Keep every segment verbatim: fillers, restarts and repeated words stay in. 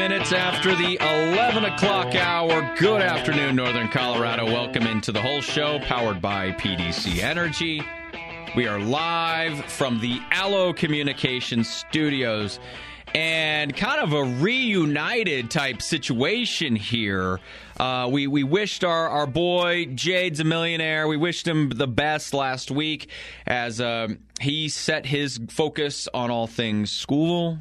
minutes after the eleven o'clock hour. Good afternoon, Northern Colorado. Welcome into the whole show, powered by P D C Energy. We are live from the Allo Communications Studios. And kind of a reunited type situation here. Uh, we, we wished our, our boy, Jade's a millionaire, we wished him the best last week as um, he set his focus on all things school.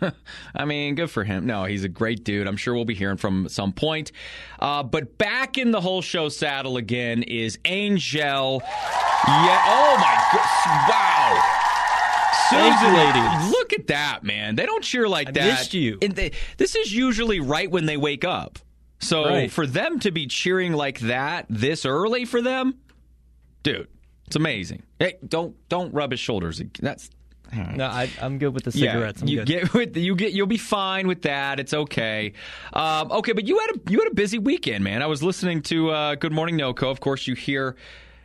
I mean, good for him. No, he's a great dude. I'm sure we'll be hearing from him at some point. Uh, but back in the whole show saddle again is Angel. Yeah. Oh, my goodness. Wow. Susan, ladies. Look at that, man. They don't cheer like I that. missed you. And they, this is usually right when they wake up. So right. For them to be cheering like that this early for them, dude, it's amazing. Hey, don't don't rub his shoulders. That's no, I, I'm good with the cigarettes. Yeah, I'm you good. get with you get you'll be fine with that. It's okay. Um, okay, but you had a you had a busy weekend, man. I was listening to uh, Good Morning NoCo. Of course, you hear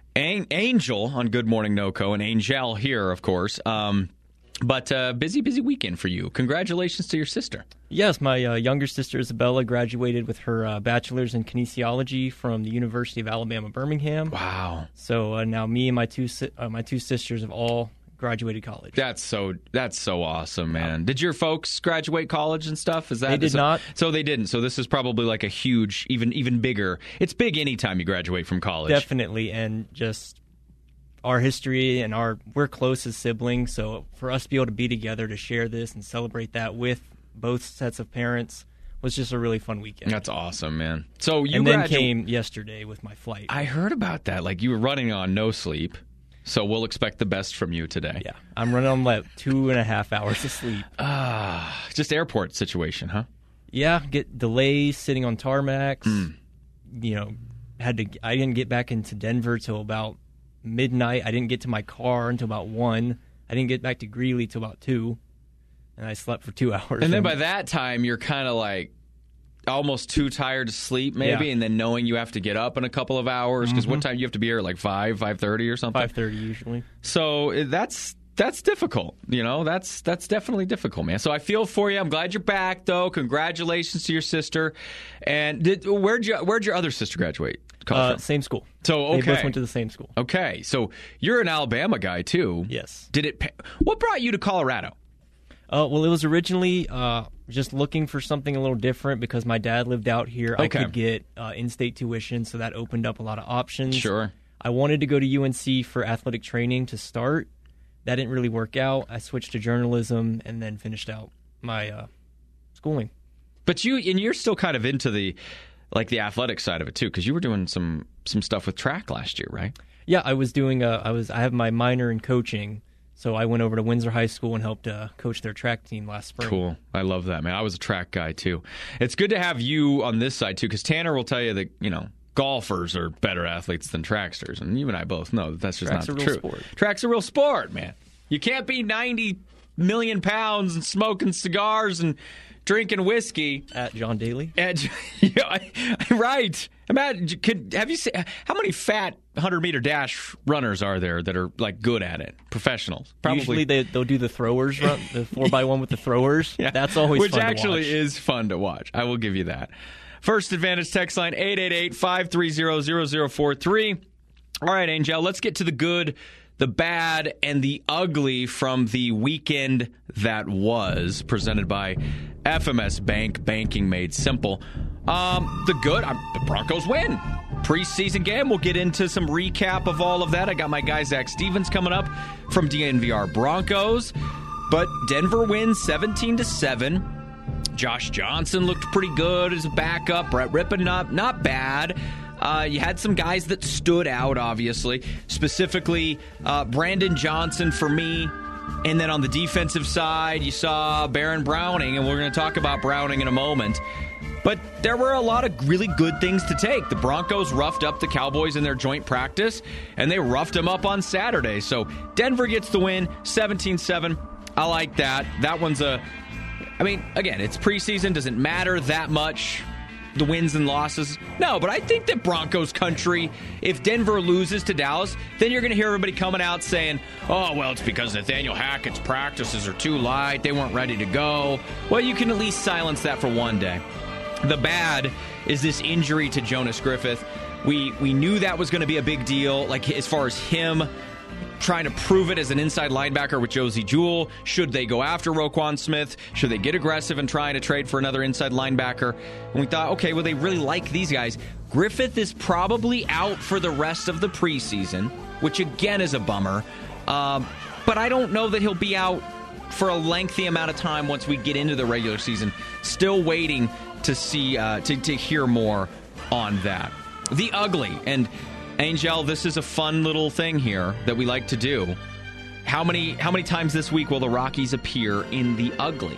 Angel on Good Morning NoCo and Angel here, of course. Um, but uh, busy, busy weekend for you. Congratulations to your sister. Yes, my uh, younger sister Isabella graduated with her uh, bachelor's in kinesiology from the University of Alabama, Birmingham. Wow! So uh, now me and my two si- uh, my two sisters have all graduated college. That's so that's so awesome, man. Did your folks graduate college and stuff? Is that They did is that, not. So they didn't. So this is probably like a huge, even even bigger. It's big anytime you graduate from college. Definitely, and just our history and our we're close as siblings. So for us to be able to be together to share this and celebrate that with both sets of parents was just a really fun weekend. That's awesome, man. So you and then gradu- came yesterday with my flight. I heard about that. Like you were running on no sleep. So we'll expect the best from you today. Yeah, I'm running on like two and a half hours of sleep. Ah, uh, just airport situation, huh? Yeah, get delays sitting on tarmacs. Mm. You know, had to. I didn't get back into Denver till about midnight. I didn't get to my car until about one. I didn't get back to Greeley till about two, and I slept for two hours. And then by that time, you're kind of like almost too tired to sleep, maybe, yeah. and then knowing you have to get up in a couple of hours because mm-hmm. what time do you have to be here? Like five, five thirty or something. Five thirty usually. So that's that's difficult. You know, that's that's definitely difficult, man. So I feel for you. I'm glad you're back, though. Congratulations to your sister. And did where'd you where'd your other sister graduate? Uh, same school. So okay, they both went to the same school. Okay, so you're an Alabama guy too. Yes. Did it? Pay, what brought you to Colorado? Uh, well, it was originally uh, just looking for something a little different because my dad lived out here. Okay. I could get uh, in-state tuition, so that opened up a lot of options. Sure. I wanted to go to U N C for athletic training to start. That didn't really work out. I switched to journalism and then finished out my uh, schooling. But you and you're still kind of into the like the athletic side of it too, because you were doing some some stuff with track last year, right? Yeah, I was doing. A, I was. I have my minor in coaching. So I went over to Windsor High School and helped uh, coach their track team last spring. Cool. I love that, man. I was a track guy, too. It's good to have you on this side, too, because Tanner will tell you that, you know, golfers are better athletes than tracksters. And you and I both know that that's just Track's not a real true. Sport. Track's a real sport, man. You can't be ninety million pounds and smoking cigars and drinking whiskey. At John Daly? At, yeah, right. Imagine, could, have you seen, how many fat one hundred meter dash runners are there that are like good at it? Professionals. Probably. Usually they, they'll do the throwers run, the four by one with the throwers. Yeah. That's always Which fun actually to watch. is fun to watch. I will give you that. First Advantage text line eight eight eight, five three zero, zero zero four three. All right, Angel, let's get to the good, the bad, and the ugly from the weekend that was, presented by F M S Bank, banking made simple. Um, the good, um, the Broncos win. Preseason game, we'll get into some recap of all of that. I got my guy Zach Stevens coming up from D N V R Broncos. But Denver wins seventeen to seven. Josh Johnson looked pretty good as a backup. Brett Rippon, not, not bad. Uh, you had some guys that stood out, obviously. Specifically, uh, Brandon Johnson for me. And then on the defensive side, you saw Baron Browning, and we're going to talk about Browning in a moment. But there were a lot of really good things to take. The Broncos roughed up the Cowboys in their joint practice, and they roughed them up on Saturday. So Denver gets the win, seventeen seven. I like that. That one's a... I mean, again, it's preseason. Doesn't matter that much. the wins and losses? No, but I think that Broncos country, if Denver loses to Dallas, then you're going to hear everybody coming out saying, oh, well, it's because Nathaniel Hackett's practices are too light. They weren't ready to go. Well, you can at least silence that for one day. The bad is this injury to Jonas Griffith. We we knew that was going to be a big deal, like as far as him trying to prove it as an inside linebacker with Josie Jewell. Should they go after Roquan Smith? Should they get aggressive and trying to trade for another inside linebacker? And we thought, okay, well, they really like these guys. Griffith is probably out for the rest of the preseason, which again is a bummer. Um, but I don't know that he'll be out for a lengthy amount of time once we get into the regular season. Still waiting to see, uh, to, to hear more on that. The ugly, and Angel, this is a fun little thing here that we like to do. How many how many times this week will the Rockies appear in the ugly?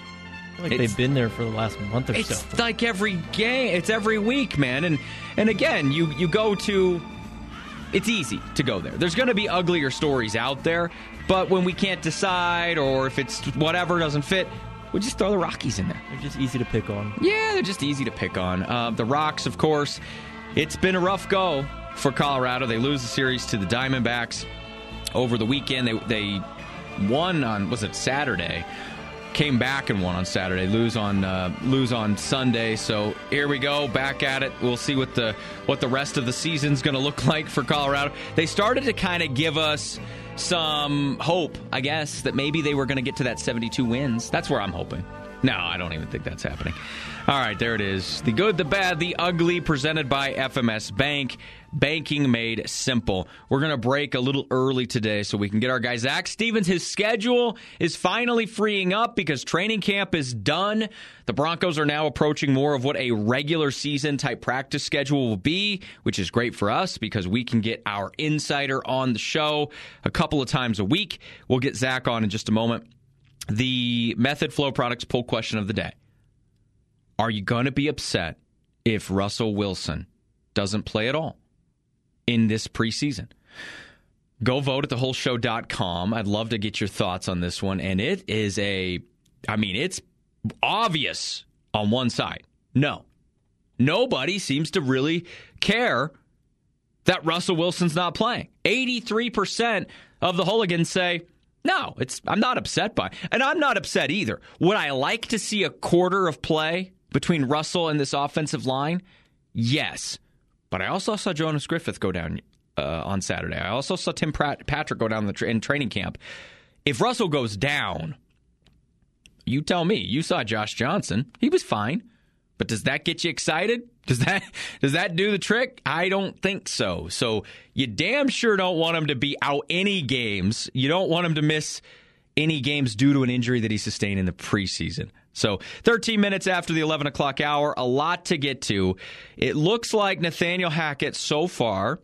I feel like it's, they've been there for the last month or it's so. It's like every game. It's every week, man. And and again, you, you go to... It's easy to go there. There's going to be uglier stories out there, but when we can't decide or if it's whatever doesn't fit, we just throw the Rockies in there. They're just easy to pick on. Yeah, they're just easy to pick on. Uh, the Rocks, of course, it's been a rough go for Colorado. They lose the series to the Diamondbacks over the weekend. They they won on, was it Saturday? Came back and won on Saturday. Lose on uh, lose on Sunday. So here we go, back at it. We'll see what the what the rest of the season's going to look like for Colorado. They started to kind of give us some hope, I guess, that maybe they were going to get to that seventy-two wins. That's where I'm hoping. No, I don't even think that's happening. All right, there it is. The good, the bad, the ugly, presented by F M S Bank. Banking made simple. We're going to break a little early today so we can get our guy Zach Stevens. His schedule is finally freeing up because training camp is done. The Broncos are now approaching more of what a regular season type practice schedule will be, which is great for us because we can get our insider on the show a couple of times a week. We'll get Zach on in just a moment. The Method Flow Products poll question of the day. Are you going to be upset if Russell Wilson doesn't play at all in this preseason? Go vote at the whole show dot com. I'd love to get your thoughts on this one. And it is a, I mean, it's obvious on one side. No. Nobody seems to really care that Russell Wilson's not playing. eighty-three percent of the hooligans say, no, it's I'm not upset by it. And I'm not upset either. Would I like to see a quarter of play between Russell and this offensive line? Yes. But I also saw Jonas Griffith go down uh, on Saturday. I also saw Tim Pratt, Patrick go down in, the tra- in training camp. If Russell goes down, you tell me. You saw Josh Johnson. He was fine. But does that get you excited? Does that does that do the trick? I don't think so. So you damn sure don't want him to be out any games. You don't want him to miss any games due to an injury that he sustained in the preseason. So thirteen minutes after the eleven o'clock hour, a lot to get to. It looks like Nathaniel Hackett so far,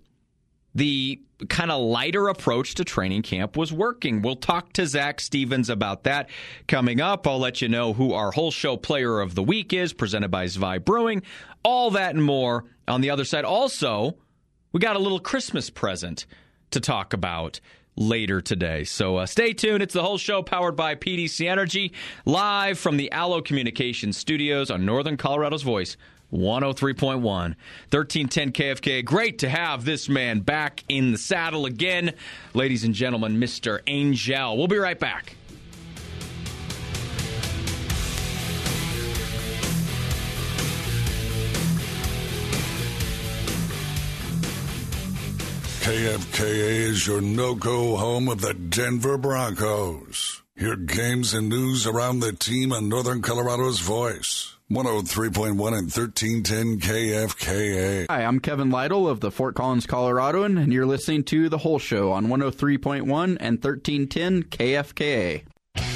the kind of lighter approach to training camp was working. We'll talk to Zach Stevens about that coming up. I'll let you know who our whole show player of the week is, presented by Zwei Brewing. All that and more on the other side. Also, we got a little Christmas present to talk about later today. So uh, stay tuned. It's the whole show powered by P D C Energy, live from the Allo Communications Studios on Northern Colorado's Voice, one oh three point one, thirteen ten K F K. Great to have this man back in the saddle again. Ladies and gentlemen, Mister Angel. We'll be right back. K F K A is your no-go home of the Denver Broncos. Hear games and news around the team on Northern Colorado's Voice. one oh three point one and thirteen ten K F K A. Hi, I'm Kevin Lytle of the Fort Collins Coloradoan, and you're listening to The Whole Show on one oh three point one and thirteen ten K F K A.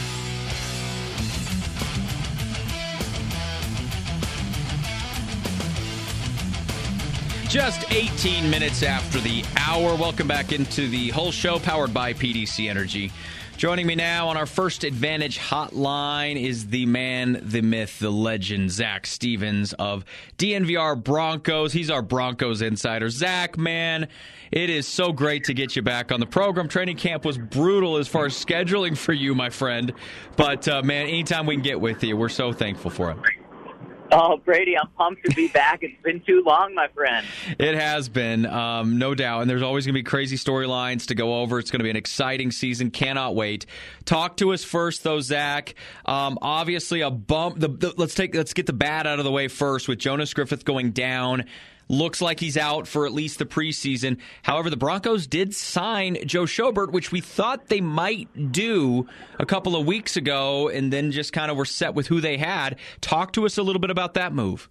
Just eighteen minutes after the hour. Welcome back into the whole show powered by P D C Energy. Joining me now on our First Advantage hotline is the man, the myth, the legend, Zach Stevens of D N V R Broncos. He's our Broncos insider. Zach, man, it is so great to get you back on the program. Training camp was brutal as far as scheduling for you, my friend. But, uh, man, anytime we can get with you, we're so thankful for it. Oh, Brady, I'm pumped to be back. It's been too long, my friend. It has been, um, no doubt. And there's always going to be crazy storylines to go over. It's going to be an exciting season. Cannot wait. Talk to us first, though, Zach. Um, obviously, a bump. The, the, let's take. Let's get the bad out of the way first with Jonas Griffith going down. Looks like he's out for at least the preseason. However, the Broncos did sign Joe Schobert, which we thought they might do a couple of weeks ago, and then just kind of were set with who they had. Talk to us a little bit about that move.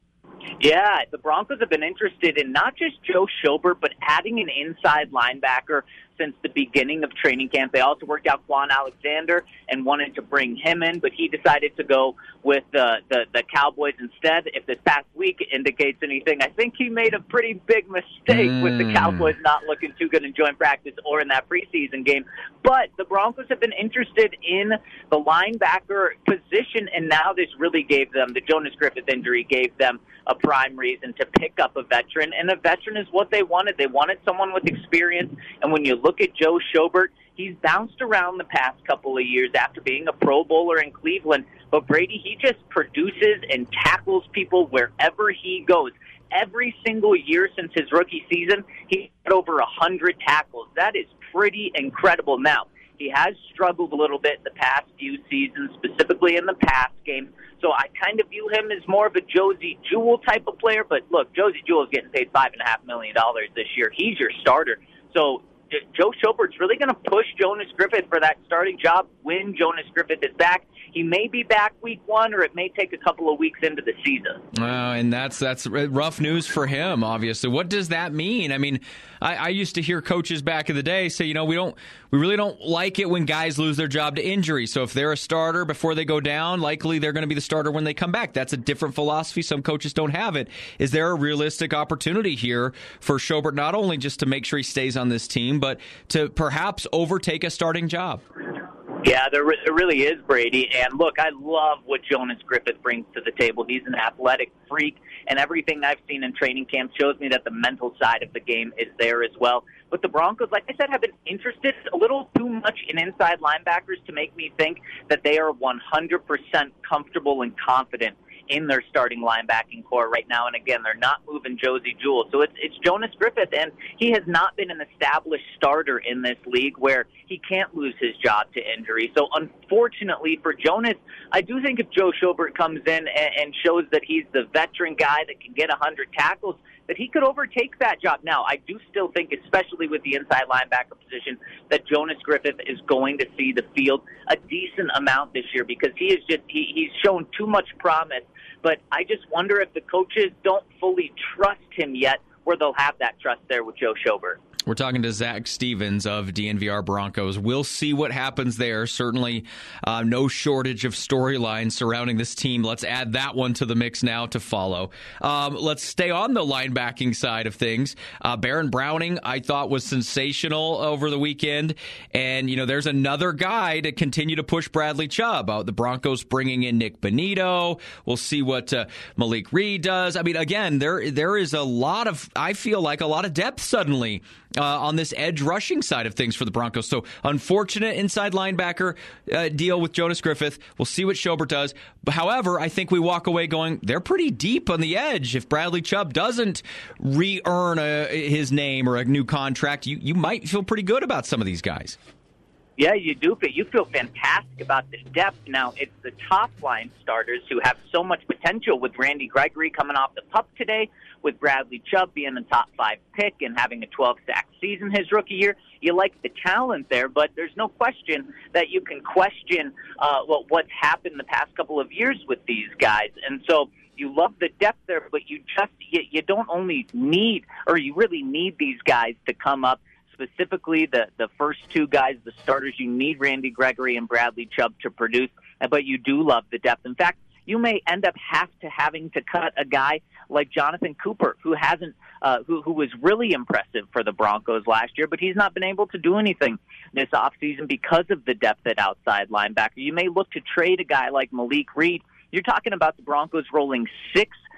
Yeah, the Broncos have been interested in not just Joe Schobert, but adding an inside linebacker since the beginning of training camp. They also worked out Quan Alexander and wanted to bring him in, but he decided to go with the, the, the Cowboys instead. If this past week indicates anything, I think he made a pretty big mistake mm. with the Cowboys not looking too good in joint practice or in that preseason game. But the Broncos have been interested in the linebacker position, and now this really gave them, the Jonas Griffith injury gave them a prime reason to pick up a veteran, and a veteran is what they wanted. They wanted someone with experience, and when you look at Joe Schobert, he's bounced around the past couple of years after being a Pro Bowler in Cleveland, but Brady, he just produces and tackles people wherever he goes. Every single year since his rookie season, he's had over one hundred tackles. That is pretty incredible. Now, he has struggled a little bit the past few seasons, specifically in the pass game. So I kind of view him as more of a Josey Jewell type of player. But look, Josey Jewell is getting paid five point five million dollars this year. He's your starter. So Joe Schobert's really going to push Jonas Griffith for that starting job when Jonas Griffith is back. He may be back week one, or it may take a couple of weeks into the season. Uh, and that's that's rough news for him, obviously. What does that mean? I mean, I, I used to hear coaches back in the day say, you know, we don't, we really don't like it when guys lose their job to injury. So if they're a starter before they go down, likely they're going to be the starter when they come back. That's a different philosophy. Some coaches don't have it. Is there a realistic opportunity here for Schobert not only just to make sure he stays on this team, but to perhaps overtake a starting job? Yeah, there, there really is, Brady. And look, I love what Jonas Griffith brings to the table. He's an athletic freak, and everything I've seen in training camp shows me that the mental side of the game is there as well. But the Broncos, like I said, have been interested a little too much in inside linebackers to make me think that they are one hundred percent comfortable and confident in their starting linebacking core right now. And again, they're not moving Josey Jewell. So it's it's Jonas Griffith, and he has not been an established starter in this league where he can't lose his job to injury. So unfortunately for Jonas, I do think if Joe Schobert comes in and, and shows that he's the veteran guy that can get one hundred tackles, that he could overtake that job. Now, I do still think, especially with the inside linebacker position, that Jonas Griffith is going to see the field a decent amount this year because he is just he, he's shown too much promise. But I just wonder if the coaches don't fully trust him yet, where they'll have that trust there with Joe Schobert. We're talking to Zach Stevens of D N V R Broncos. We'll see what happens there. Certainly uh, no shortage of storylines surrounding this team. Let's add that one to the mix now to follow. Um, let's stay on the linebacking side of things. Uh, Baron Browning, I thought, was sensational over the weekend. And, you know, there's another guy to continue to push Bradley Chubb. Uh, the Broncos bringing in Nick Bonito. We'll see what uh, Malik Reed does. I mean, again, there there is a lot of, I feel like, a lot of depth suddenly Uh, on this edge rushing side of things for the Broncos. So unfortunate inside linebacker uh, deal with Jonas Griffith. We'll see what Schobert does. But, however, I think we walk away going, they're pretty deep on the edge. If Bradley Chubb doesn't re-earn a, his name or a new contract, you, you might feel pretty good about some of these guys. Yeah, you do. But you feel fantastic about the depth. Now, it's the top line starters who have so much potential with Randy Gregory coming off the pup today, with Bradley Chubb being the top five pick and having a twelve-sack season his rookie year. You like the talent there, but there's no question that you can question uh, what, what's happened the past couple of years with these guys. And so you love the depth there, but you just you, you don't only need, or you really need these guys to come up. Specifically, the, the first two guys, the starters, you need Randy Gregory and Bradley Chubb to produce, but you do love the depth. In fact, you may end up have to having to cut a guy like Jonathan Cooper, who hasn't, uh, who who was really impressive for the Broncos last year, but he's not been able to do anything this offseason because of the depth at outside linebacker. You may look to trade a guy like Malik Reed. You're talking about the Broncos rolling six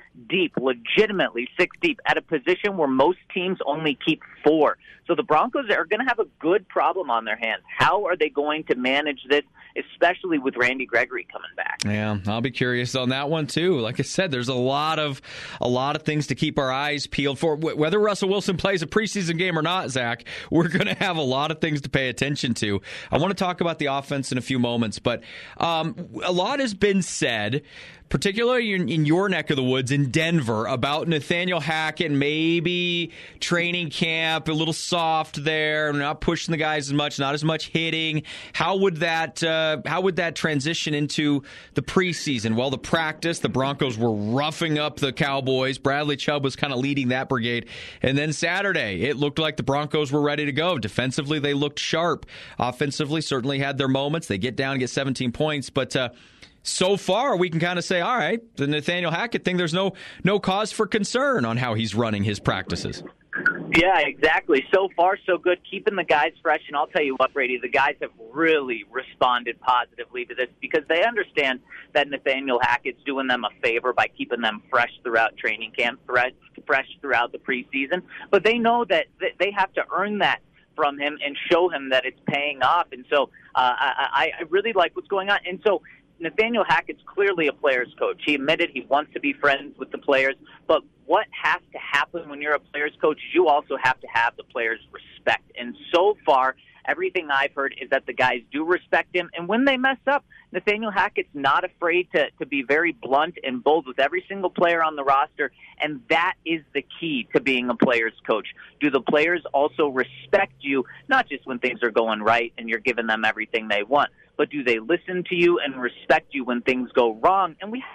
deep, legitimately six deep, at a position where most teams only keep four. So the Broncos are going to have a good problem on their hands. How are they going to manage this, especially with Randy Gregory coming back? Yeah, I'll be curious on that one too. Like I said, there's a lot of a lot of things to keep our eyes peeled for. Whether Russell Wilson plays a preseason game or not, Zach, we're going to have a lot of things to pay attention to. I want to talk about the offense in a few moments, but um, a lot has been said, particularly in, in your neck of the woods in Denver, about Nathaniel Hackett, maybe training camp, a little soft there, not pushing the guys as much, not as much hitting. How would that uh, how would that transition into the preseason? Well, the practice, the Broncos were roughing up the Cowboys. Bradley Chubb was kind of leading that brigade. And then Saturday, it looked like the Broncos were ready to go. Defensively, they looked sharp. Offensively, certainly had their moments. They get down and get seventeen points, but uh, so far, we can kind of say, all right, the Nathaniel Hackett thing, there's no no cause for concern on how he's running his practices. Yeah, exactly. So far, so good. Keeping the guys fresh. And I'll tell you what, Brady, the guys have really responded positively to this because they understand that Nathaniel Hackett's doing them a favor by keeping them fresh throughout training camp, fresh throughout the preseason. But they know that they have to earn that from him and show him that it's paying off. And so uh, I, I really like what's going on. And so Nathaniel Hackett's clearly a player's coach. He admitted he wants to be friends with the players, but what has to happen when you're a player's coach is you also have to have the players' respect. And so far, everything I've heard is that the guys do respect him, and when they mess up, Nathaniel Hackett's not afraid to, to be very blunt and bold with every single player on the roster, and that is the key to being a player's coach. Do the players also respect you, not just when things are going right and you're giving them everything they want, but do they listen to you and respect you when things go wrong? And we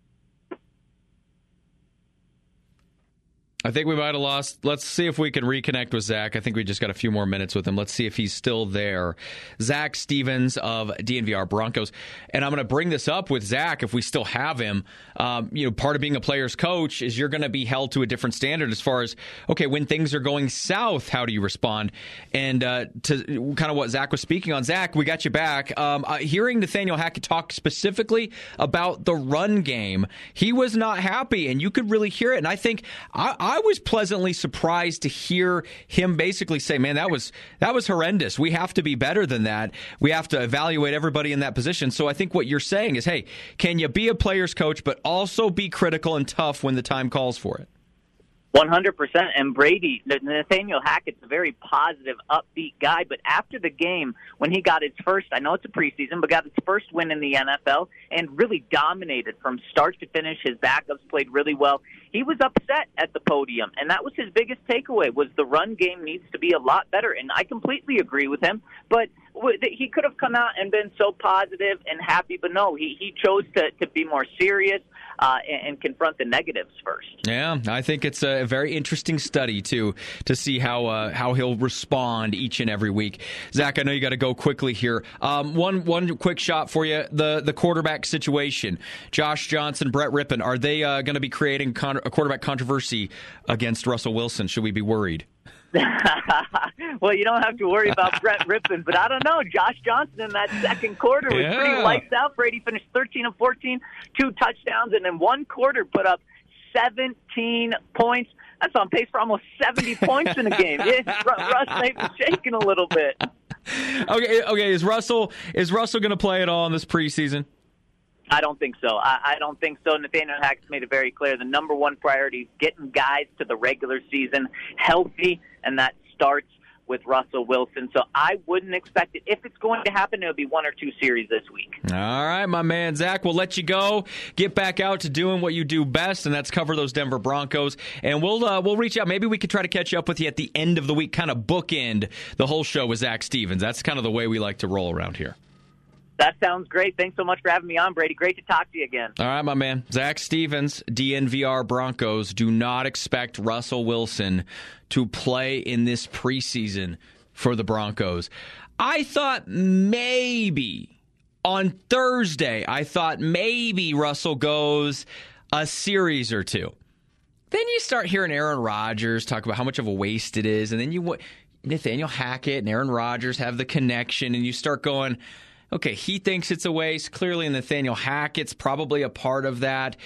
I think we might have lost. Let's see if we can reconnect with Zach. I think we just got a few more minutes with him. Let's see if he's still there. Zach Stevens of D N V R Broncos. And I'm going to bring this up with Zach if we still have him. Um, you know, part of being a player's coach is you're going to be held to a different standard as far as, okay, when things are going south, how do you respond? And uh, to kind of what Zach was speaking on. Zach, we got you back. Um, uh, hearing Nathaniel Hackett talk specifically about the run game, he was not happy, and you could really hear it. And I think I, I I was pleasantly surprised to hear him basically say, man, that was that was horrendous. We have to be better than that. We have to evaluate everybody in that position. So I think what you're saying is, hey, can you be a player's coach but also be critical and tough when the time calls for it? one hundred percent. And Brady, Nathaniel Hackett's a very positive, upbeat guy. But after the game, when he got his first, I know it's a preseason, but got his first win in the N F L and really dominated from start to finish. His backups played really well. He was upset at the podium, and that was his biggest takeaway, was the run game needs to be a lot better. And I completely agree with him. But he could have come out and been so positive and happy, but no, he, he chose to, to be more serious uh, and, and confront the negatives first. Yeah, I think it's a very interesting study, too, to see how uh, how he'll respond each and every week. Zach, I know you got to go quickly here. Um, one one quick shot for you, the, the quarterback situation. Josh Johnson, Brett Rippon, are they uh, going to be creating con- a quarterback controversy against Russell Wilson? Should we be worried? Well, you don't have to worry about Brett Rippon, but I don't know. Josh Johnson in that second quarter was yeah. pretty lights out. Brady finished thirteen of fourteen, two touchdowns, and in one quarter put up seventeen points. That's on pace for almost seventy points in a game. Russ may be shaking a little bit. Okay, okay. Is Russell is Russell going to play at all in this preseason? I don't think so. I, I don't think so. Nathaniel Hackett's made it very clear. The number one priority is getting guys to the regular season healthy, and that starts with Russell Wilson. So I wouldn't expect it. If it's going to happen, it'll be one or two series this week. All right, my man, Zach, we'll let you go. Get back out to doing what you do best, and that's cover those Denver Broncos. And we'll uh, we'll reach out. Maybe we could try to catch up with you at the end of the week, kind of bookend the whole show with Zach Stevens. That's kind of the way we like to roll around here. That sounds great. Thanks so much for having me on, Brady. Great to talk to you again. All right, my man. Zach Stevens, D N V R Broncos. Do not expect Russell Wilson to play in this preseason for the Broncos. I thought maybe on Thursday, I thought maybe Russell goes a series or two. Then you start hearing Aaron Rodgers talk about how much of a waste it is, and then you Nathaniel Hackett and Aaron Rodgers have the connection, and you start going, okay, he thinks it's a waste. Clearly, Nathaniel Hackett's probably a part of that.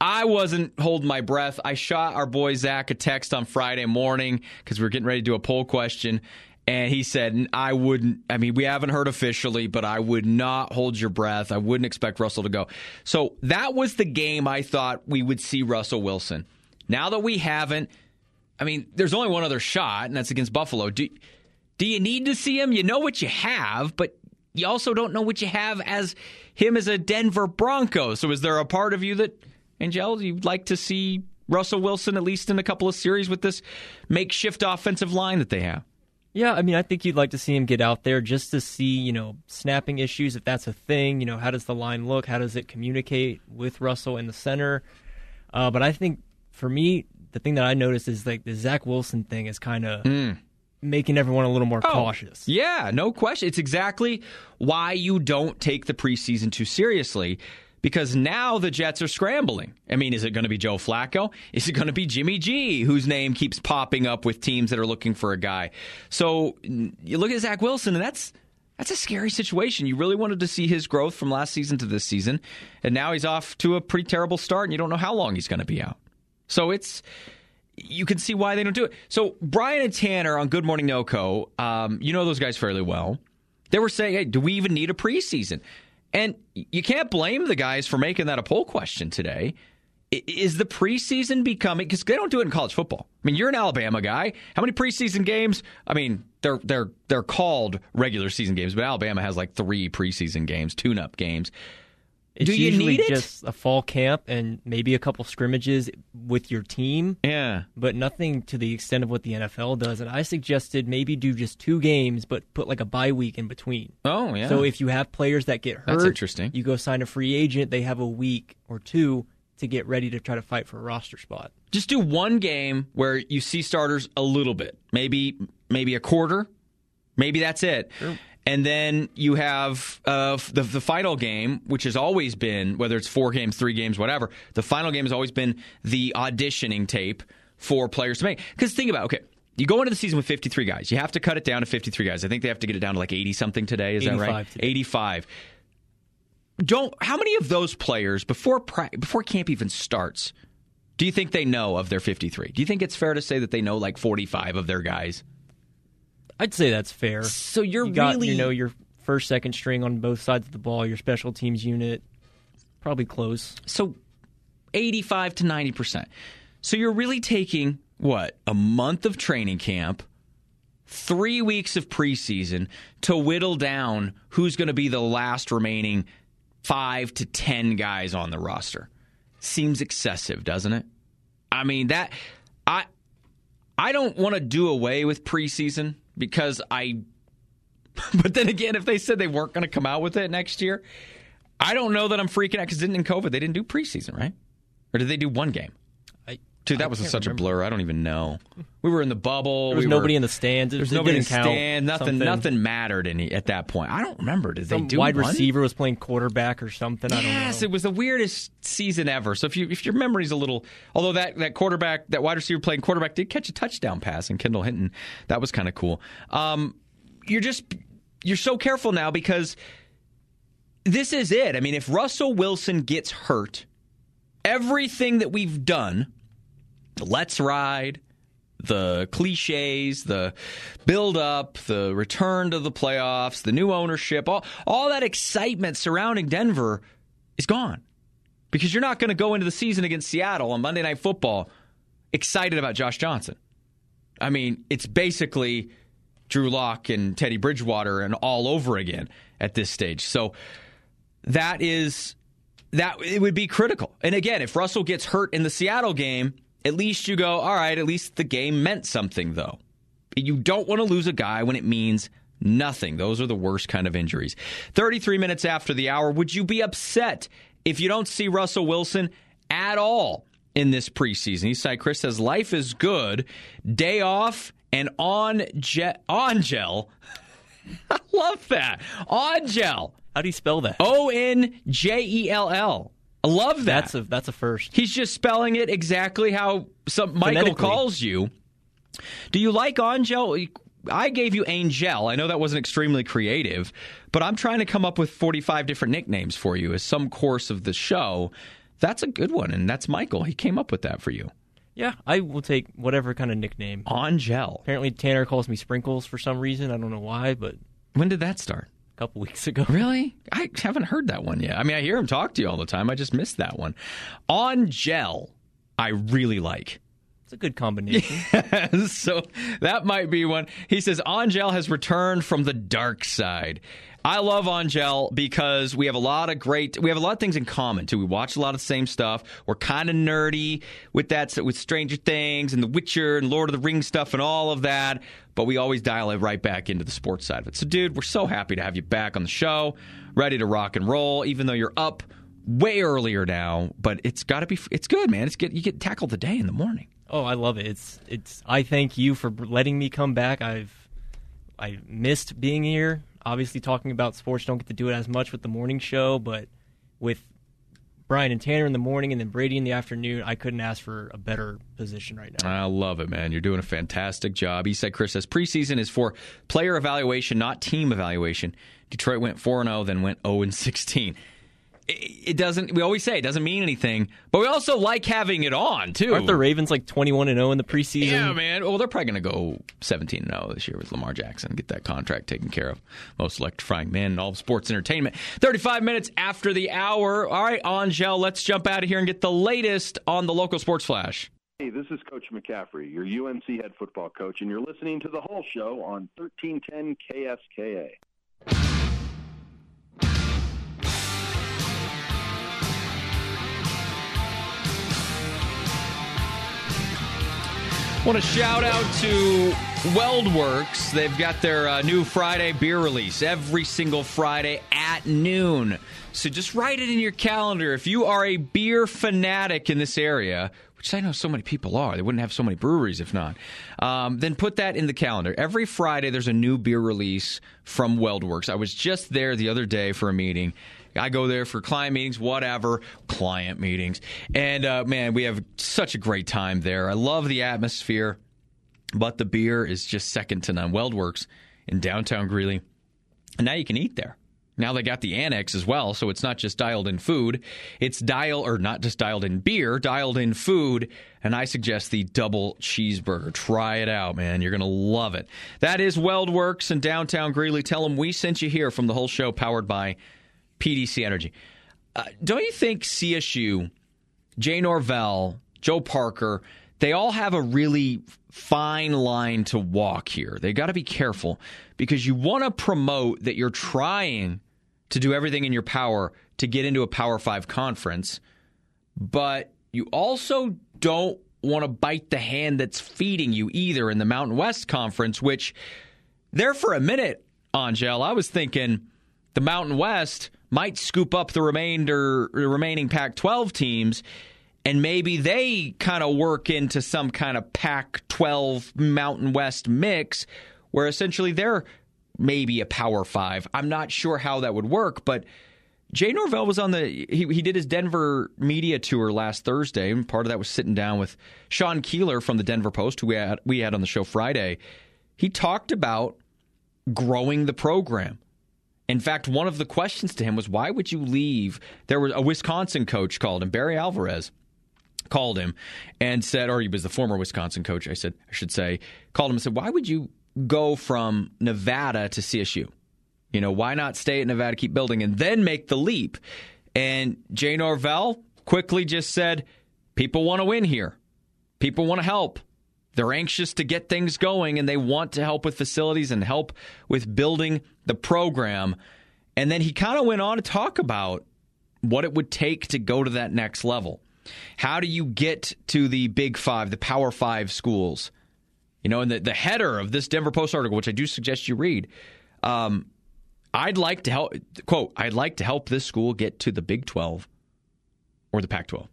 I wasn't holding my breath. I shot our boy Zach a text on Friday morning because we were getting ready to do a poll question. And he said, I wouldn't, I mean, we haven't heard officially, but I would not hold your breath. I wouldn't expect Russell to go. So that was the game I thought we would see Russell Wilson. Now that we haven't, I mean, there's only one other shot, and that's against Buffalo. Do, do you need to see him? You know what you have, but you also don't know what you have as him as a Denver Bronco. So is there a part of you that, Angel, you'd like to see Russell Wilson at least in a couple of series with this makeshift offensive line that they have? Yeah, I mean, I think you'd like to see him get out there just to see, you know, snapping issues, if that's a thing. You know, how does the line look? How does it communicate with Russell in the center? Uh, but I think, for me, the thing that I noticed is, like, the Zach Wilson thing is kind of mm. making everyone a little more oh, cautious. Yeah, no question. It's exactly why you don't take the preseason too seriously. Because now the Jets are scrambling. I mean, is it going to be Joe Flacco? Is it going to be Jimmy G, whose name keeps popping up with teams that are looking for a guy? So you look at Zach Wilson, and that's that's a scary situation. You really wanted to see his growth from last season to this season, and now he's off to a pretty terrible start, and you don't know how long he's going to be out. So it's you can see why they don't do it. So Brian and Tanner on Good Morning NoCo, um, you know those guys fairly well. They were saying, hey, do we even need a preseason? And you can't blame the guys for making that a poll question today. Is the preseason becoming, because they don't do it in college football. I mean, you're an Alabama guy. How many preseason games? I mean, they're they're they're called regular season games, but Alabama has like three preseason games, tune-up games. It's do you usually need it? Just a fall camp and maybe a couple scrimmages with your team. Yeah. But nothing to the extent of what the N F L does. And I suggested maybe do just two games, but put like a bye week in between. Oh, yeah. So if you have players that get hurt, That's interesting. You go sign a free agent, they have a week or two to get ready to try to fight for a roster spot. Just do one game where you see starters a little bit. Maybe maybe a quarter. Maybe that's it. Sure. And then you have uh, the the final game, which has always been, whether it's four games, three games, whatever, the final game has always been the auditioning tape for players to make. Because think about it, okay, you go into the season with fifty-three guys. You have to cut it down to fifty-three guys. I think they have to get it down to like eighty-something today. Is that right? Today. eighty-five. Don't. How many of those players, before before camp even starts, do you think they know of their fifty-three? Do you think it's fair to say that they know like forty-five of their guys? I'd say that's fair. So you're you got, really, you know, your first, second string on both sides of the ball, your special teams unit, probably close. So eighty-five to ninety percent. So you're really taking, what, a month of training camp, three weeks of preseason to whittle down who's going to be the last remaining five to ten guys on the roster. Seems excessive, doesn't it? I mean, that I I don't want to do away with preseason. Because I, but then again, if they said they weren't going to come out with it next year, I don't know that I'm freaking out because in COVID they didn't do preseason, right? Or did they do one game? I, Dude, that I was a, can't such remember. a blur. I don't even know. We were in the bubble. There was we nobody were, in the stands. There was it nobody in didn't the count, stand. Nothing. something. Nothing mattered any at that point. I don't remember. Did Some they do wide one? receiver was playing quarterback or something? I don't know. Yes, it was the weirdest season ever. So if you if your memory's a little, although that that quarterback, that wide receiver playing quarterback did catch a touchdown pass in Kendall Hinton. That was kind of cool. Um, You're just, you're so careful now because this is it. I mean, if Russell Wilson gets hurt, everything that we've done, the let's ride, the cliches, the build up, the return to the playoffs, the new ownership, all, all that excitement surrounding Denver is gone. Because you're not going to go into the season against Seattle on Monday Night Football excited about Josh Johnson. I mean, it's basically Drew Lock and Teddy Bridgewater and all over again at this stage. So that is that it would be critical. And again, if Russell gets hurt in the Seattle game, at least you go, all right, at least the game meant something, though. You don't want to lose a guy when it means nothing. Those are the worst kind of injuries. thirty-three minutes after the hour, would you be upset if you don't see Russell Wilson at all in this preseason? Eastside Chris says, life is good. Day off. And on je- on gel, I love that. On gel. How do you spell that? O N J E L L. I love that. That's a that's a first. He's just spelling it exactly how some Michael calls you. Do you like on gel? I gave you Angel. I know that wasn't extremely creative, but I'm trying to come up with forty-five different nicknames for you as some course of the show That's a good one, and that's Michael. He came up with that for you. Yeah, I will take whatever kind of nickname. Angel. Apparently Tanner calls me Sprinkles for some reason. I don't know why, but... When did that start? A couple weeks ago. Really? I haven't heard that one yet. I mean, I hear him talk to you all the time. I just missed that one. Angel, I really like. It's a good combination. So that might be one. He says, Angel has returned from the dark side. I love Angel because we have a lot of great, we have a lot of things in common, too. We watch a lot of the same stuff. We're kind of nerdy with that, with Stranger Things and The Witcher and Lord of the Rings stuff and all of that, but we always dial it right back into the sports side of it. So, dude, we're so happy to have you back on the show, ready to rock and roll, even though you're up way earlier now, but it's got to be, it's good, man. It's good. You get tackled the day in the morning. Oh, I love it. It's, it's, I thank you for letting me come back. I've, I missed being here. Obviously, talking about sports, don't get to do it as much with the morning show, but with Brian and Tanner in the morning and then Brady in the afternoon, I couldn't ask for a better position right now. I love it, man. You're doing a fantastic job. Eastside Chris says preseason is for player evaluation, not team evaluation. Detroit went four and oh, then went oh and sixteen. It doesn't, we always say it doesn't mean anything, but we also like having it on, too. Aren't the Ravens like twenty-one and oh in the preseason? Yeah, man. Well, they're probably going to go seventeen and oh this year with Lamar Jackson, get that contract taken care of. Most electrifying man in all of sports entertainment. thirty-five minutes after the hour. All right, Angel, let's jump out of here and get the latest on the local sports flash. Hey, this is Coach McCaffrey, your U N C head football coach, and you're listening to The Whole Show on thirteen ten K S K A. Want to shout out to WeldWorks. They've got their uh, new Friday beer release every single Friday at noon. So just write it in your calendar. If you are a beer fanatic in this area, which I know so many people are, they wouldn't have so many breweries if not, um, then put that in the calendar. Every Friday there's a new beer release from WeldWorks. I was just there the other day for a meeting. I go there for client meetings, whatever, client meetings. And, uh, man, we have such a great time there. I love the atmosphere, but the beer is just second to none. WeldWorks in downtown Greeley. And now you can eat there. Now they got the annex as well, so it's not just dialed in food. It's dial, or not just dialed in beer, dialed in food. And I suggest the double cheeseburger. Try it out, man. You're going to love it. That is WeldWorks in downtown Greeley. Tell them we sent you here from the whole show powered by P D C Energy. Uh, don't you think C S U, Jay Norvell, Joe Parker, they all have a really fine line to walk here? They got to be careful because you want to promote that you're trying to do everything in your power to get into a Power Five conference, but you also don't want to bite the hand that's feeding you either in the Mountain West Conference, which there for a minute, Angel, I was thinking the Mountain West might scoop up the remainder, the remaining Pac twelve teams, and maybe they kind of work into some kind of Pac twelve Mountain West mix where essentially they're maybe a Power Five. I'm not sure how that would work, but Jay Norvell was on the he, he did his Denver media tour last Thursday, and part of that was sitting down with Sean Keeler from the Denver Post, who we had, we had on the show Friday. He talked about growing the program. In fact, one of the questions to him was, why would you leave? There was a Wisconsin coach called him, Barry Alvarez, called him and said, or he was the former Wisconsin coach, I said, I should say, called him and said, why would you go from Nevada to C S U? You know, why not stay at Nevada, keep building, and then make the leap? And Jay Norvell quickly just said, people want to win here. People want to help. They're anxious to get things going, and they want to help with facilities and help with building the program. And then he kind of went on to talk about what it would take to go to that next level. How do you get to the Big Five, the Power Five schools? You know, and the, the header of this Denver Post article, which I do suggest you read, um, I'd like to help, quote, I'd like to help this school get to the Big twelve or the Pac twelve.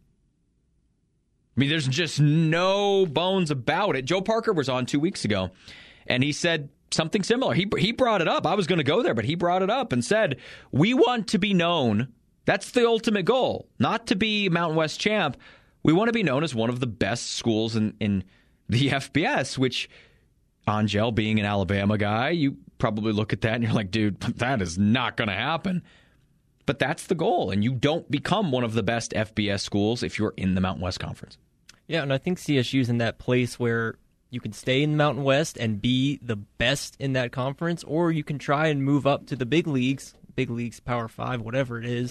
I mean, there's just no bones about it. Joe Parker was on two weeks ago, and he said something similar. He he brought it up. I was going to go there, but he brought it up and said, we want to be known. That's the ultimate goal, not to be Mountain West champ. We want to be known as one of the best schools in, in the F B S, which, Angel, being an Alabama guy, you probably look at that and you're like, dude, that is not going to happen. but that's the goal, and you don't become one of the best F B S schools if you're in the Mountain West Conference. Yeah, and I think C S U's in that place where you can stay in the Mountain West and be the best in that conference, or you can try and move up to the big leagues, big leagues, Power Five, whatever it is,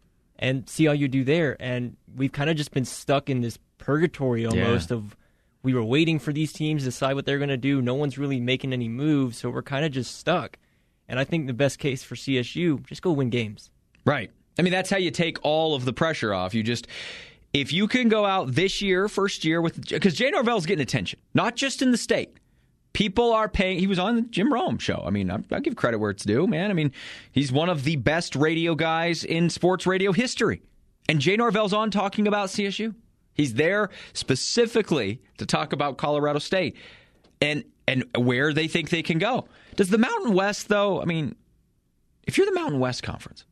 and see how you do there. And we've kind of just been stuck in this purgatory almost yeah. of we were waiting for these teams to decide what they're going to do. No one's really making any moves, so we're kind of just stuck. And I think the best case for C S U, just go win games. Right. I mean, that's how you take all of the pressure off. You just... If you can go out this year, first year, with because Jay Norvell's getting attention, not just in the state. People are paying. He was on the Jim Rome show. I mean, I, I give credit where it's due, man. I mean, he's one of the best radio guys in sports radio history. And Jay Norvell's on talking about C S U. He's there specifically to talk about Colorado State and and where they think they can go. Does the Mountain West, though, I mean, if you're the Mountain West Conference,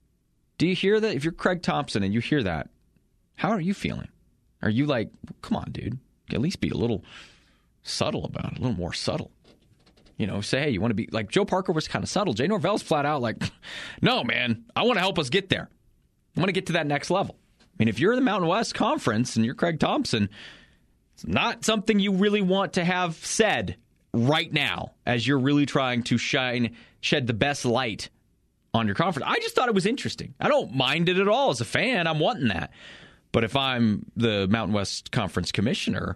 do you hear that? If you're Craig Thompson and you hear that, how are you feeling? Are you like, come on, dude, at least be a little subtle about it, a little more subtle. You know, say, hey, you want to be, like Joe Parker was kind of subtle. Jay Norvell's flat out like, no, man, I want to help us get there. I want to get to that next level. I mean, if you're the Mountain West Conference and you're Craig Thompson, it's not something you really want to have said right now as you're really trying to shine, shed the best light on your conference. I just thought it was interesting. I don't mind it at all as a fan. I'm wanting that. But if I'm the Mountain West Conference commissioner,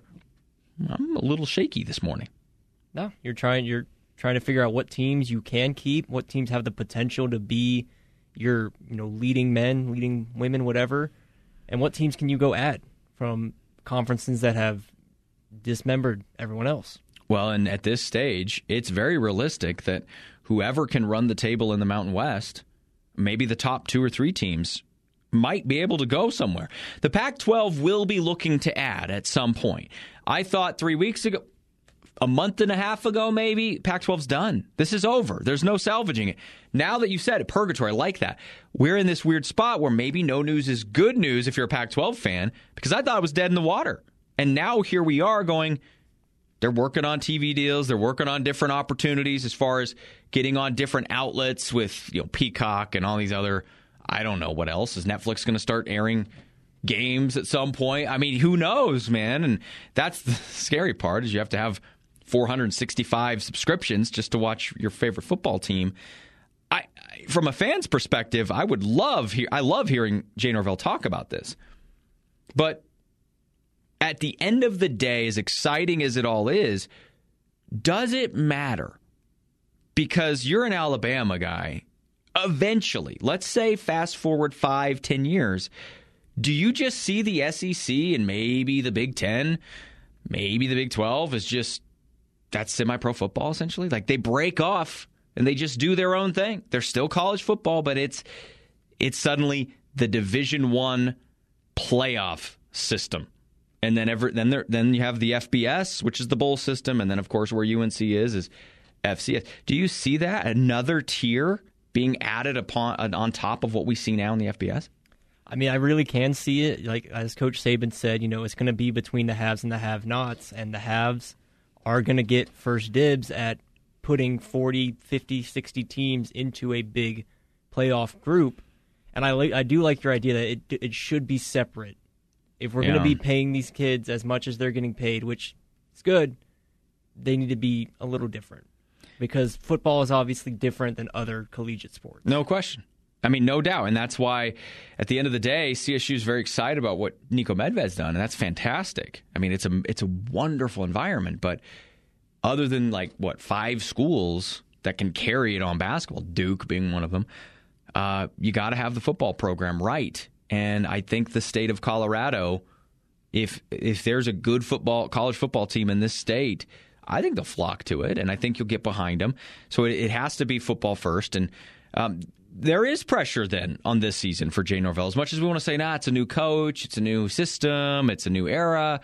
I'm a little shaky this morning. No, you're trying you're trying to figure out what teams you can keep, what teams have the potential to be your, you know, leading men, leading women, whatever, and what teams can you go add from conferences that have dismembered everyone else. Well, and at this stage, it's very realistic that whoever can run the table in the Mountain West, maybe the top two or three teams, might be able to go somewhere. The Pac twelve will be looking to add at some point. I thought three weeks ago, a month and a half ago maybe, Pac twelve's done. This is over. There's no salvaging it. Now that you said it, purgatory, I like that. We're in this weird spot where maybe no news is good news if you're a Pac twelve fan, because I thought it was dead in the water. And now here we are going, they're working on T V deals. They're working on different opportunities as far as getting on different outlets with, you know, Peacock and all these other, I don't know what else. Is Netflix going to start airing games at some point? I mean, who knows, man? And that's the scary part, is you have to have four hundred sixty-five subscriptions just to watch your favorite football team. I, from a fan's perspective, I would love he- I love hearing Jay Norvell talk about this. But at the end of the day, as exciting as it all is, does it matter? Because you're an Alabama guy. Eventually, let's say fast forward five, ten years, do you just see the S E C and maybe the Big Ten, maybe the Big twelve as just, that's semi-pro football essentially? Like they break off and they just do their own thing. They're still college football, but it's it's suddenly the Division One playoff system. And then ever then there then you have the F B S, which is the bowl system, and then of course where U N C is is F C S. Do you see that? Another tier being added upon on top of what we see now in the F B S? I mean, I really can see it. Like, as Coach Saban said, you know, it's going to be between the haves and the have-nots, and the haves are going to get first dibs at putting forty, fifty, sixty teams into a big playoff group. And I li- I do like your idea that it it should be separate. If we're yeah. going to be paying these kids as much as they're getting paid, which is good, they need to be a little different. Because football is obviously different than other collegiate sports. No question. I mean, no doubt. And that's why, at the end of the day, C S U is very excited about what Nico Medved's done, and that's fantastic. I mean, it's a it's a wonderful environment. But other than, like, what, five schools that can carry it on basketball, Duke being one of them, uh, you got to have the football program right. And I think the state of Colorado, if if there's a good football college football team in this state, I think they'll flock to it, and I think you'll get behind them. So it, it has to be football first. And um, there is pressure then on this season for Jay Norvell. As much as we want to say, nah, it's a new coach, it's a new system, it's a new era,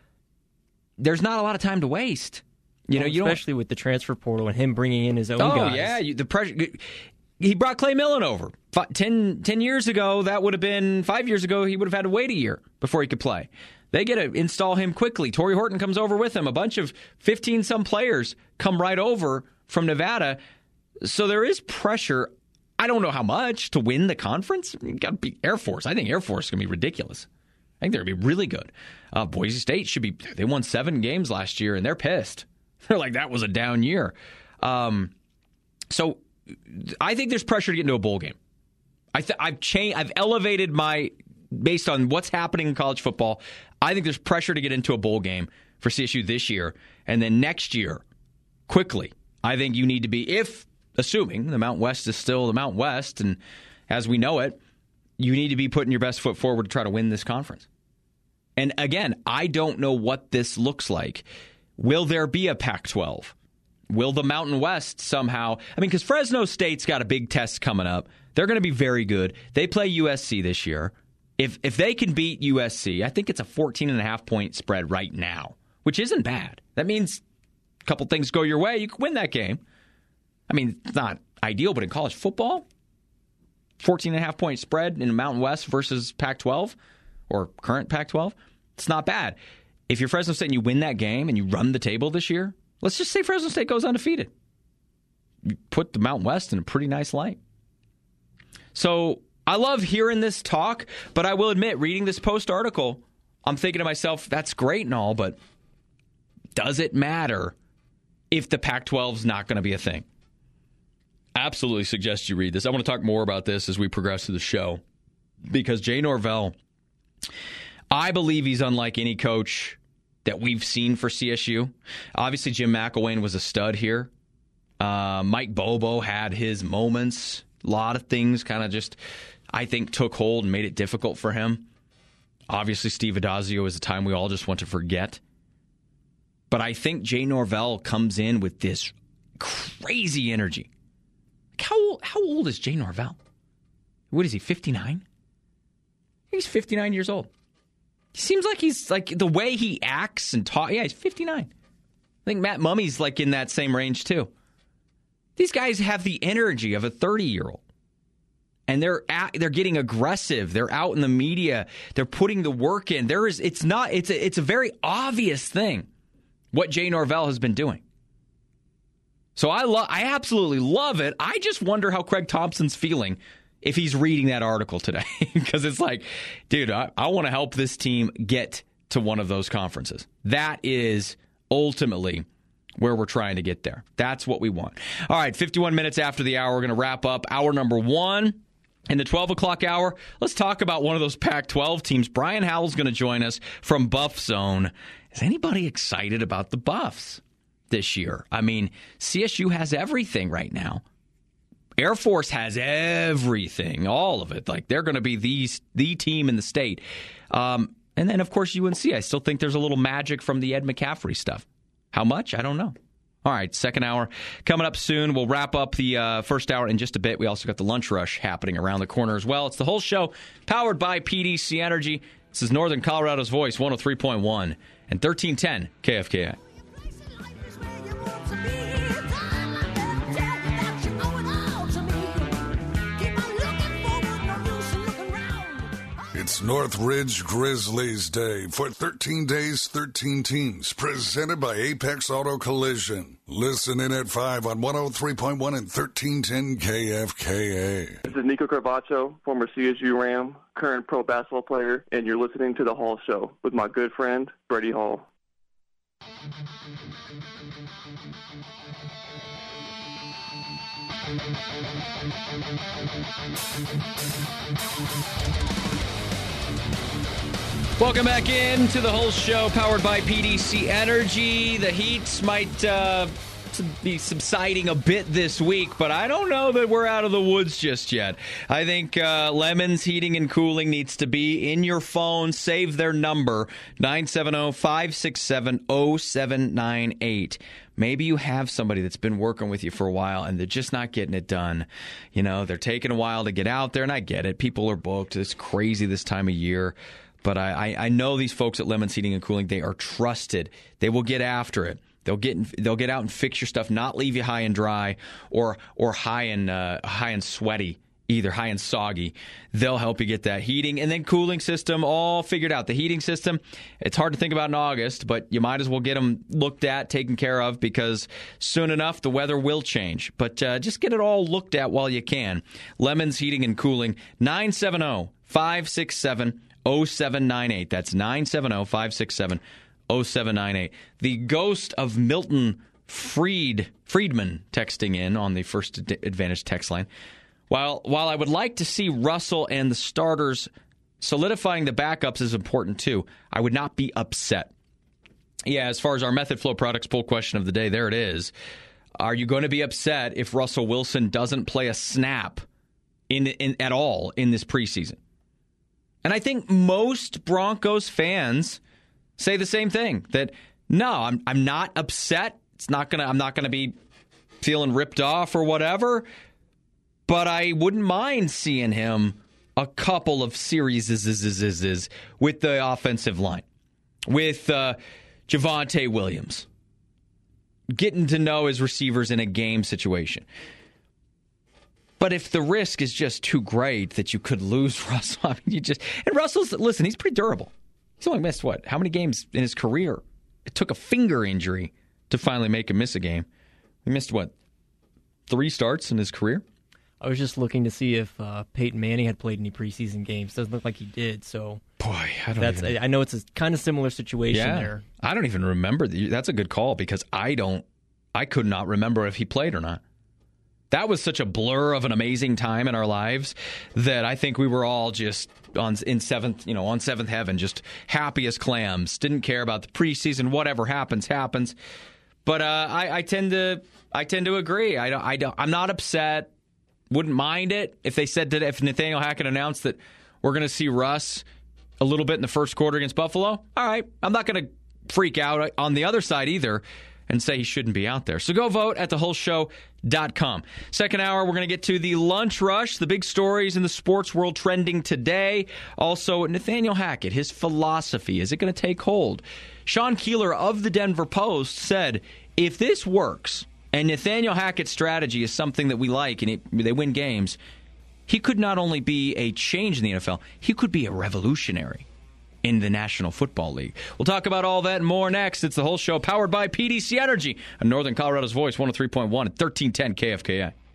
there's not a lot of time to waste. You well, know, you especially with the transfer portal and him bringing in his own oh, guys. Oh, yeah, you, the pressure. He brought Clay Millen over. Five, ten, ten years ago, that would have been, five years ago, he would have had to wait a year before he could play. They get to install him quickly. Torrey Horton comes over with him. A bunch of fifteen-some players come right over from Nevada. So there is pressure. I don't know how much to win the conference. You got to be Air Force. I think Air Force is going to be ridiculous. I think they're going to be really good. Uh, Boise State should be. They won seven games last year, and they're pissed. They're like, that was a down year. Um, so I think there's pressure to get into a bowl game. I th- I've changed. I've elevated my based on what's happening in college football. I think there's pressure to get into a bowl game for C S U this year, and then next year, quickly. I think you need to be, if assuming the Mountain West is still the Mountain West, and as we know it, you need to be putting your best foot forward to try to win this conference. And again, I don't know what this looks like. Will there be a Pac twelve? Will the Mountain West somehow? I mean, because Fresno State's got a big test coming up. They're going to be very good. They play U S C this year. If if they can beat U S C, I think it's a fourteen and a half point spread right now, which isn't bad. That means a couple things go your way, you can win that game. I mean, it's not ideal, but in college football, fourteen and a half point spread in the Mountain West versus Pac twelve or current Pac twelve, it's not bad. If you're Fresno State and you win that game and you run the table this year, let's just say Fresno State goes undefeated. You put the Mountain West in a pretty nice light. So I love hearing this talk, but I will admit, reading this Post article, I'm thinking to myself, that's great and all, but does it matter if the Pac twelve is not going to be a thing? Absolutely suggest you read this. I want to talk more about this as we progress through the show, because Jay Norvell, I believe he's unlike any coach that we've seen for C S U. Obviously, Jim McElwain was a stud here. Uh, Mike Bobo had his moments. A lot of things kind of just, I think, took hold and made it difficult for him. Obviously, Steve Addazio is a time we all just want to forget. But I think Jay Norvell comes in with this crazy energy. How old, how old is Jay Norvell? What is he, fifty-nine? He's fifty-nine years old. He seems like he's, like, the way he acts and talks. Yeah, he's fifty-nine. I think Matt Mummy's, like, in that same range, too. These guys have the energy of a thirty-year-old. And they're at, they're getting aggressive. They're out in the media. They're putting the work in. There is, it's not, it's a, it's a very obvious thing what Jay Norvell has been doing. So I love, I absolutely love it. I just wonder how Craig Thompson's feeling if he's reading that article today. Because it's like, dude, I, I want to help this team get to one of those conferences. That is ultimately where we're trying to get there. That's what we want. All right, fifty-one minutes after the hour, we're going to wrap up hour number one. In the twelve o'clock hour, let's talk about one of those Pac twelve teams. Brian Howell's going to join us from Buff Zone. Is anybody excited about the Buffs this year? I mean, C S U has everything right now. Air Force has everything, all of it. Like, they're going to be the, the team in the state. Um, and then, of course, U N C. I still think there's a little magic from the Ed McCaffrey stuff. How much? I don't know. All right, second hour coming up soon. We'll wrap up the uh, first hour in just a bit. We also got the lunch rush happening around the corner as well. It's the whole show powered by P D C Energy. This is Northern Colorado's Voice, one oh three point one and thirteen ten K F K I. It's Northridge Grizzlies Day for thirteen days, thirteen teams, presented by Apex Auto Collision. Listen in at five on one oh three point one and thirteen ten K F K A. This is Nico Carvacho, former C S U Ram, current pro basketball player, and you're listening to The Hall Show with my good friend, Freddie Hall. Welcome back in to the whole show, powered by P D C Energy. The heats might uh, be subsiding a bit this week, but I don't know that we're out of the woods just yet. I think uh, Lemons Heating and Cooling needs to be in your phone. Save their number, nine seven zero, five six seven, zero seven nine eight. Maybe you have somebody that's been working with you for a while and they're just not getting it done. You know, they're taking a while to get out there, and I get it. People are booked. It's crazy this time of year. But I, I know these folks at Lemons Heating and Cooling, they are trusted. They will get after it. They'll get in, they'll get out and fix your stuff, not leave you high and dry or or high and uh, high and sweaty either high and soggy. They'll help you get that heating and then cooling system all figured out. The heating system, it's hard to think about in August, but you might as well get them looked at, taken care of, because soon enough the weather will change. But uh, just get it all looked at while you can. Lemons Heating and Cooling, nine seven zero, five six seven, zero seven nine eight. That's nine seven zero, five six seven, zero seven nine eight. The ghost of Milton Fried Friedman texting in on the First Advantage text line. While while I would like to see Russell and the starters solidifying the backups is important too, I would not be upset. Yeah, as far as our Method Flow Products poll question of the day, there it is. Are you going to be upset if Russell Wilson doesn't play a snap in, in at all in this preseason? And I think most Broncos fans say the same thing, that no, I'm I'm not upset. It's not gonna I'm not gonna be feeling ripped off or whatever. But I wouldn't mind seeing him a couple of series with the offensive line, with uh, Javonte Williams, getting to know his receivers in a game situation. But if the risk is just too great that you could lose Russell, I mean, you just and Russell's listen, he's pretty durable. He's only missed what? How many games in his career? It took a finger injury to finally make him miss a game. He missed what? Three starts in his career. I was just looking to see if uh, Peyton Manning had played any preseason games. Doesn't look like he did. So, boy, I don't. That's. Even... I know it's a kind of similar situation yeah, there. I don't even remember. The, that's a good call because I don't. I could not remember if he played or not. That was such a blur of an amazing time in our lives that I think we were all just on in seventh, you know, on seventh heaven, just happy as clams. Didn't care about the preseason. Whatever happens, happens. But uh, I, I tend to. I tend to agree. I don't. I don't. I'm not upset. Wouldn't mind it if they said that if Nathaniel Hackett announced that we're going to see Russ a little bit in the first quarter against Buffalo. All right, I'm not going to freak out on the other side either and say he shouldn't be out there. So go vote at the whole show dot com. Second hour, we're going to get to the lunch rush, the big stories in the sports world trending today. Also, Nathaniel Hackett, his philosophy, is it going to take hold? Sean Keeler of the Denver Post said, if this works, and Nathaniel Hackett's strategy is something that we like, and it, they win games, he could not only be a change in the N F L, he could be a revolutionary in the National Football League. We'll talk about all that and more next. It's The Whole Show, powered by P D C Energy, and Northern Colorado's Voice, one oh three point one at thirteen ten K F K A.